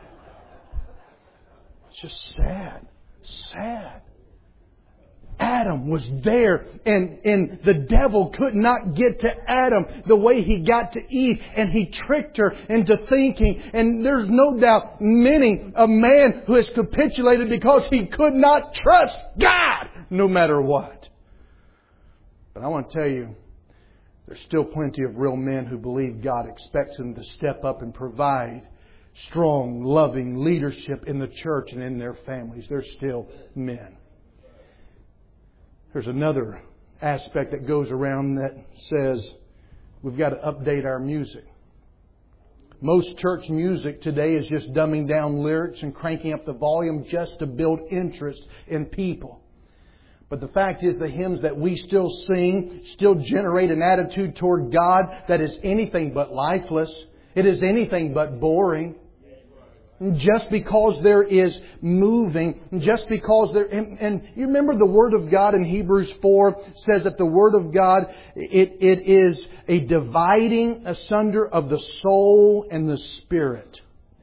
It's just sad, sad. Adam was there and, and the devil could not get to Adam the way he got to Eve, and he tricked her into thinking, and there's no doubt many a man who has capitulated because he could not trust God no matter what. But I want to tell you, there's still plenty of real men who believe God expects them to step up and provide strong, loving leadership in the church and in their families. They're still men. There's another aspect that goes around that says we've got to update our music. Most church music today is just dumbing down lyrics and cranking up the volume just to build interest in people. But the fact is, the hymns that we still sing still generate an attitude toward God that is anything but lifeless. It is anything but boring. Just because there is moving, just because there, and, and you remember the Word of God in Hebrews four says that the Word of God, it, it is a dividing asunder of the soul and the spirit.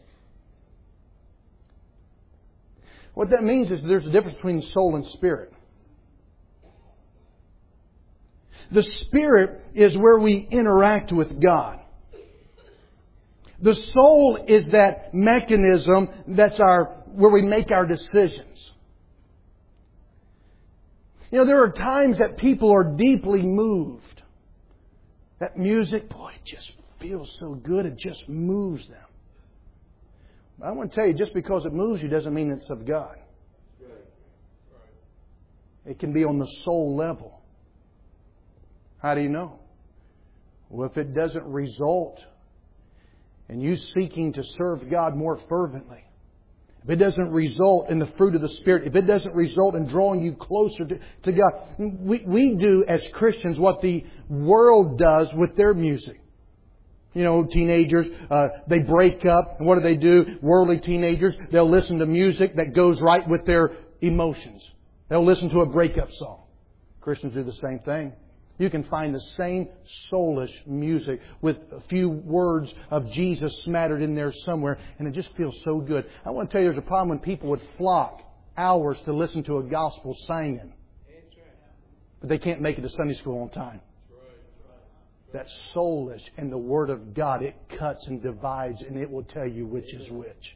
What that means is there's a difference between soul and spirit. The spirit is where we interact with God. The soul is that mechanism that's our where we make our decisions. You know, there are times that people are deeply moved. That music, boy, it just feels so good. It just moves them. But I want to tell you, just because it moves you doesn't mean it's of God. It can be on the soul level. How do you know? Well, if it doesn't result and you seeking to serve God more fervently, if it doesn't result in the fruit of the Spirit, if it doesn't result in drawing you closer to, to God, we, we do as Christians what the world does with their music. You know, teenagers, uh, they break up, and what do they do? Worldly teenagers, they'll listen to music that goes right with their emotions. They'll listen to a breakup song. Christians do the same thing. You can find the same soulish music with a few words of Jesus smattered in there somewhere, and it just feels so good. I want to tell you, there's a problem when people would flock hours to listen to a gospel singing, but they can't make it to Sunday school on time. That's soulish, and the Word of God, it cuts and divides, and it will tell you which is which.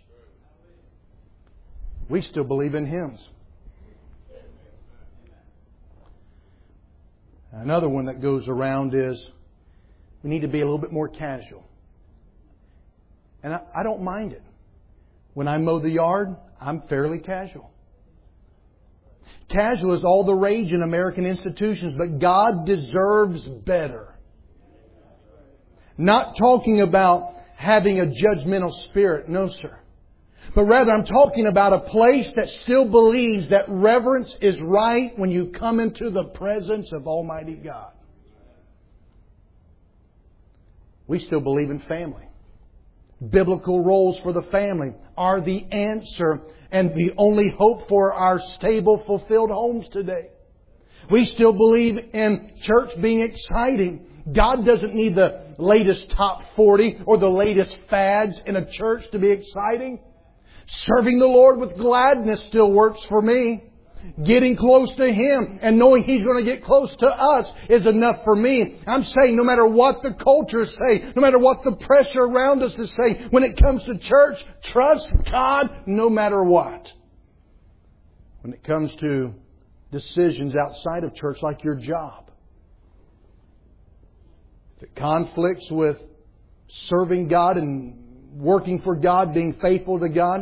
We still believe in hymns. Another one that goes around is we need to be a little bit more casual. And I, I don't mind it. When I mow the yard, I'm fairly casual. Casual is all the rage in American institutions, but God deserves better. Not talking about having a judgmental spirit. No, sir. But rather, I'm talking about a place that still believes that reverence is right when you come into the presence of Almighty God. We still believe in family. Biblical roles for the family are the answer and the only hope for our stable, fulfilled homes today. We still believe in church being exciting. God doesn't need the latest top forty or the latest fads in a church to be exciting. Serving the Lord with gladness still works for me. Getting close to Him and knowing He's going to get close to us is enough for me. I'm saying no matter what the cultures say, no matter what the pressure around us is saying, when it comes to church, trust God no matter what. When it comes to decisions outside of church, like your job, if it conflicts with serving God and working for God, being faithful to God,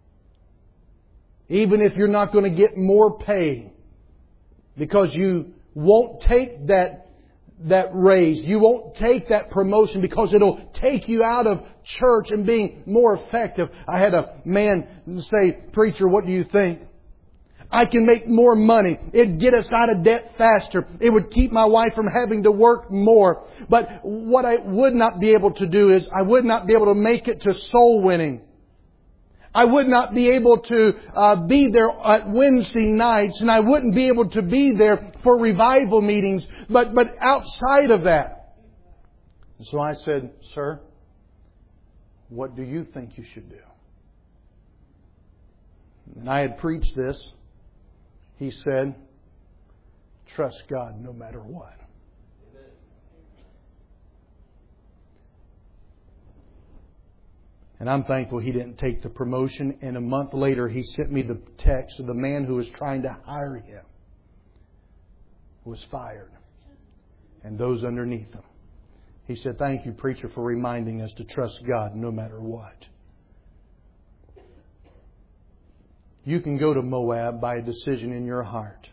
even if you're not going to get more pay because you won't take that, that raise, you won't take that promotion because it'll take you out of church and being more effective. I had a man say, "Preacher, what do you think? I can make more money. It'd get us out of debt faster. It would keep my wife from having to work more. But what I would not be able to do is I would not be able to make it to soul winning. I would not be able to uh, be there at Wednesday nights, and I wouldn't be able to be there for revival meetings. But but outside of that." And so I said, "Sir, what do you think you should do?" And I had preached this. He said, "Trust God no matter what." And I'm thankful he didn't take the promotion. And a month later, he sent me the text of the man who was trying to hire him was fired. And those underneath him. He said, "Thank you, preacher, for reminding us to trust God no matter what." You can go to Moab by a decision in your heart.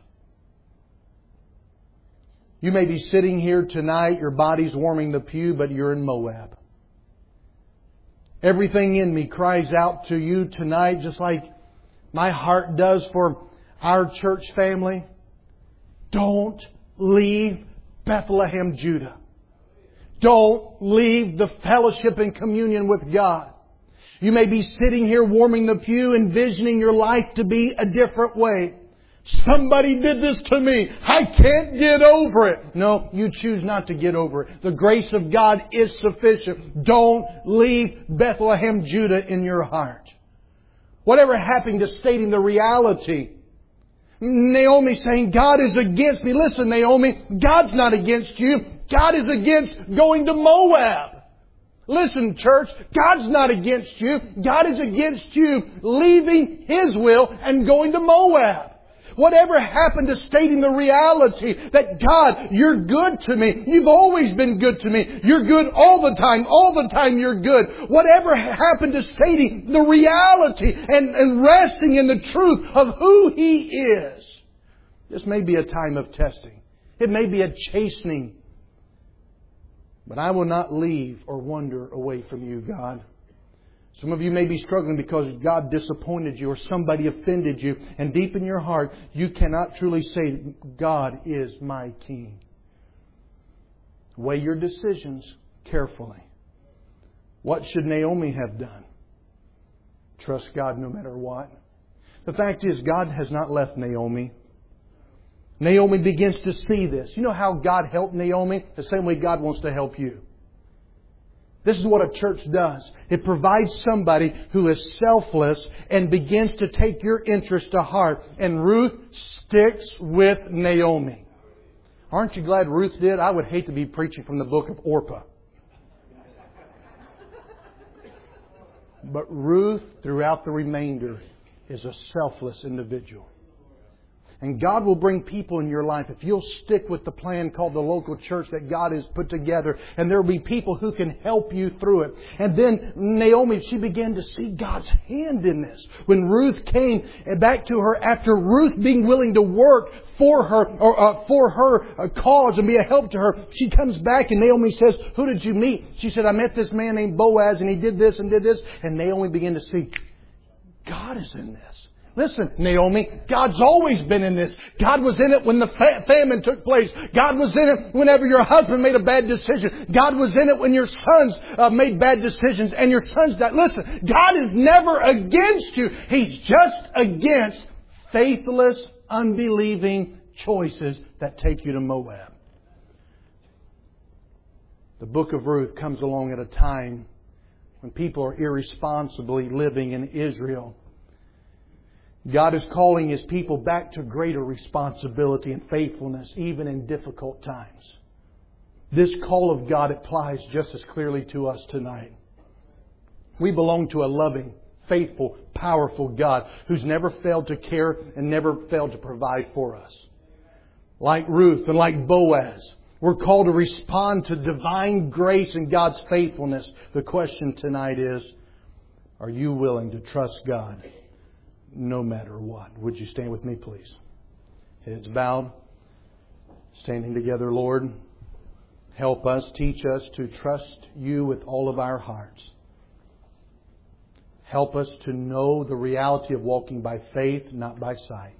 You may be sitting here tonight, your body's warming the pew, but you're in Moab. Everything in me cries out to you tonight, just like my heart does for our church family. Don't leave Bethlehem, Judah. Don't leave the fellowship and communion with God. You may be sitting here warming the pew, envisioning your life to be a different way. Somebody did this to me. I can't get over it. No, you choose not to get over it. The grace of God is sufficient. Don't leave Bethlehem, Judah in your heart. Whatever happened to stating the reality? Naomi saying, "God is against me." Listen, Naomi, God's not against you. God is against going to Moab. Listen, church, God's not against you. God is against you leaving His will and going to Moab. Whatever happened to stating the reality that God, you're good to me. You've always been good to me. You're good all the time. All the time you're good. Whatever happened to stating the reality and, and resting in the truth of who He is. This may be a time of testing. It may be a chastening. But I will not leave or wander away from you, God. Some of you may be struggling because God disappointed you or somebody offended you. And deep in your heart, you cannot truly say, "God is my King." Weigh your decisions carefully. What should Naomi have done? Trust God no matter what. The fact is, God has not left Naomi. Naomi begins to see this. You know how God helped Naomi? The same way God wants to help you. This is what a church does. It provides somebody who is selfless and begins to take your interest to heart. And Ruth sticks with Naomi. Aren't you glad Ruth did? I would hate to be preaching from the book of Orpah. But Ruth, throughout the remainder, is a selfless individual. And God will bring people in your life if you'll stick with the plan called the local church that God has put together. And there will be people who can help you through it. And then Naomi, she began to see God's hand in this. When Ruth came back to her after Ruth being willing to work for her or uh, for her uh, cause and be a help to her, she comes back and Naomi says, "Who did you meet?" She said, "I met this man named Boaz and he did this and did this." And Naomi began to see, God is in this. Listen, Naomi, God's always been in this. God was in it when the fa- famine took place. God was in it whenever your husband made a bad decision. God was in it when your sons uh, made bad decisions and your sons died. Listen, God is never against you. He's just against faithless, unbelieving choices that take you to Moab. The book of Ruth comes along at a time when people are irresponsibly living in Israel. God is calling His people back to greater responsibility and faithfulness, even in difficult times. This call of God applies just as clearly to us tonight. We belong to a loving, faithful, powerful God who's never failed to care and never failed to provide for us. Like Ruth and like Boaz, we're called to respond to divine grace and God's faithfulness. The question tonight is, are you willing to trust God no matter what? Would you stand with me, please? Heads bowed, standing together. Lord, help us, teach us to trust You with all of our hearts. Help us to know the reality of walking by faith, not by sight.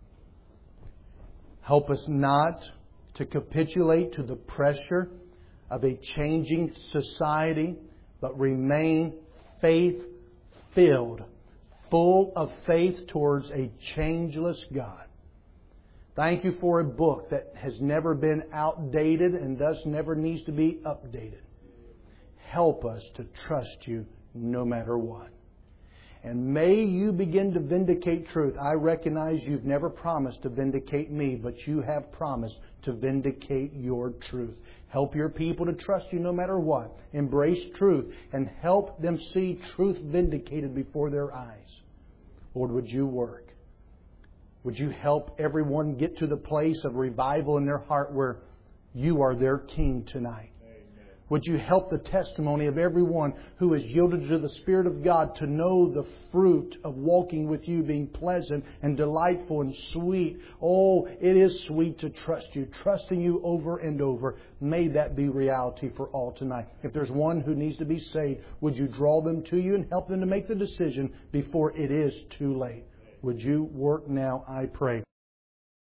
Help us not to capitulate to the pressure of a changing society, but remain faith-filled, full of faith towards a changeless God. Thank You for a book that has never been outdated and thus never needs to be updated. Help us to trust You no matter what. And may You begin to vindicate truth. I recognize You've never promised to vindicate me, but You have promised to vindicate Your truth. Help Your people to trust You no matter what. Embrace truth and help them see truth vindicated before their eyes. Lord, would You work? Would You help everyone get to the place of revival in their heart where You are their King tonight? Would You help the testimony of everyone who has yielded to the Spirit of God to know the fruit of walking with You being pleasant and delightful and sweet? Oh, it is sweet to trust You, trusting You over and over. May that be reality for all tonight. If there's one who needs to be saved, would You draw them to You and help them to make the decision before it is too late? Would You work now, I pray.